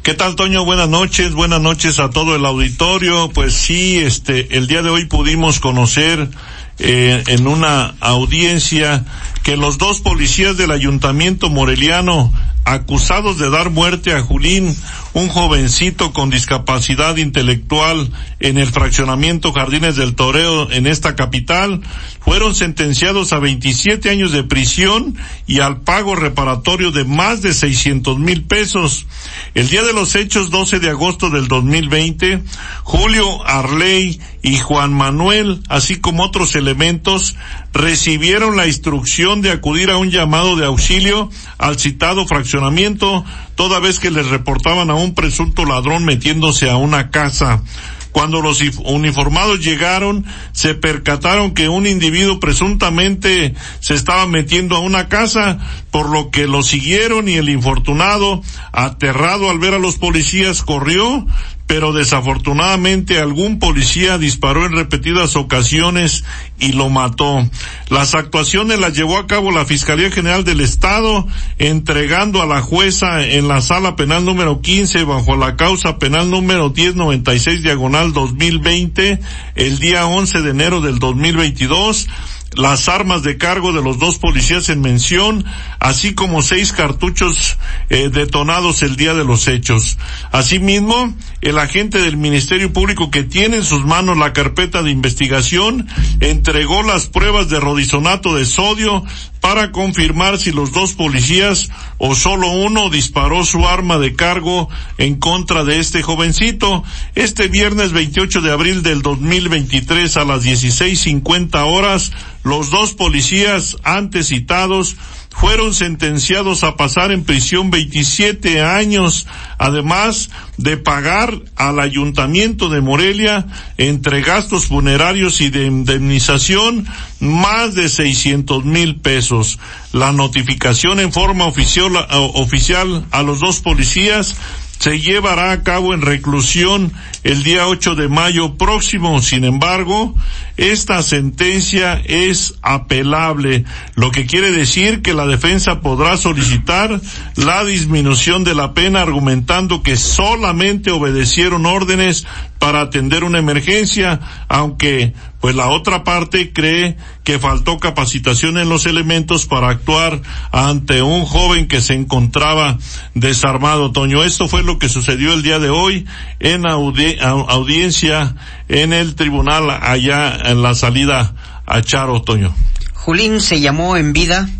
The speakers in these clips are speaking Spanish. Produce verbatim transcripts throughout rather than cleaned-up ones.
¿Qué tal, Toño? Buenas noches, buenas noches a todo el auditorio. Pues sí, este, el día de hoy pudimos conocer eh, en una audiencia que los dos policías del ayuntamiento moreliano, acusados de dar muerte a Julín, un jovencito con discapacidad intelectual en el fraccionamiento Jardines del Toreo en esta capital, fueron sentenciados a veintisiete años de prisión y al pago reparatorio de más de seiscientos mil pesos. El día de los hechos, doce de agosto del dos mil veinte, Julio Arley y Juan Manuel, así como otros elementos, recibieron la instrucción de acudir a un llamado de auxilio al citado fraccionamiento, toda vez que les reportaban a un presunto ladrón metiéndose a una casa. Cuando los uniformados llegaron, se percataron que un individuo presuntamente se estaba metiendo a una casa, por lo que lo siguieron y el infortunado, aterrado al ver a los policías, corrió, pero desafortunadamente algún policía disparó en repetidas ocasiones y lo mató. Las actuaciones las llevó a cabo la Fiscalía General del Estado, entregando a la jueza en la sala penal número quince bajo la causa penal número diez noventa y seis diagonal dos mil veinte el día once de enero del dos mil veintidós. Las armas de cargo de los dos policías en mención, así como seis cartuchos eh, detonados el día de los hechos. Asimismo, el agente del Ministerio Público, que tiene en sus manos la carpeta de investigación, entregó las pruebas de rodisonato de sodio para confirmar si los dos policías o solo uno disparó su arma de cargo en contra de este jovencito. Este viernes veintiocho de abril del dos mil veintitrés a las dieciséis cincuenta horas, los dos policías antes citados fueron sentenciados a pasar en prisión veintisiete años, además de pagar al Ayuntamiento de Morelia, entre gastos funerarios y de indemnización, más de seiscientos mil pesos. La notificación en forma oficial, oficial a los dos policías se llevará a cabo en reclusión el día ocho de mayo próximo. Sin embargo, esta sentencia es apelable, lo que quiere decir que la defensa podrá solicitar la disminución de la pena, argumentando que solamente obedecieron órdenes para atender una emergencia, aunque pues la otra parte cree que faltó capacitación en los elementos para actuar ante un joven que se encontraba desarmado. Toño, esto fue lo que sucedió el día de hoy en audi- audiencia en el tribunal allá en la salida a Charo, Toño. Julín se llamó en vida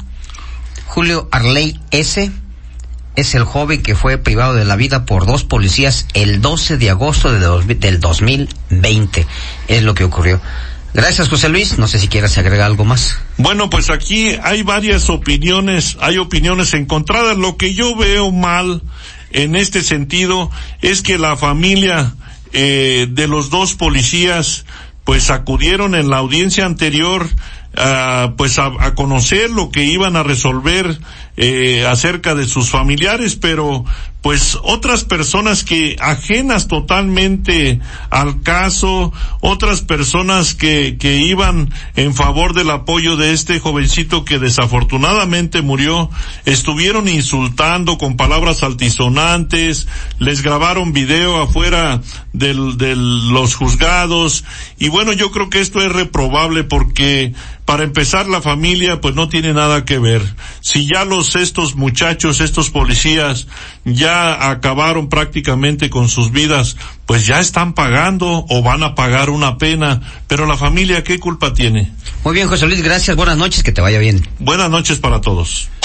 Julio Arley S., es el joven que fue privado de la vida por dos policías el doce de agosto de dos, del dos mil veinte. Es lo que ocurrió. Gracias, José Luis. No sé si quieras agregar algo más. Bueno, pues aquí hay varias opiniones, hay opiniones encontradas. Lo que yo veo mal en este sentido es que la familia eh, de los dos policías pues acudieron en la audiencia anterior Uh, pues a, a conocer lo que iban a resolver eh, acerca de sus familiares, pero pues otras personas que ajenas totalmente al caso, otras personas que que iban en favor del apoyo de este jovencito que desafortunadamente murió, estuvieron insultando con palabras altisonantes, les grabaron video afuera del, de los juzgados, y bueno, yo creo que esto es reprobable porque para empezar, la familia pues no tiene nada que ver. Si ya los estos muchachos, estos policías ya acabaron prácticamente con sus vidas, pues ya están pagando o van a pagar una pena, pero la familia, ¿qué culpa tiene? Muy bien, José Luis, gracias, buenas noches, que te vaya bien. Buenas noches para todos.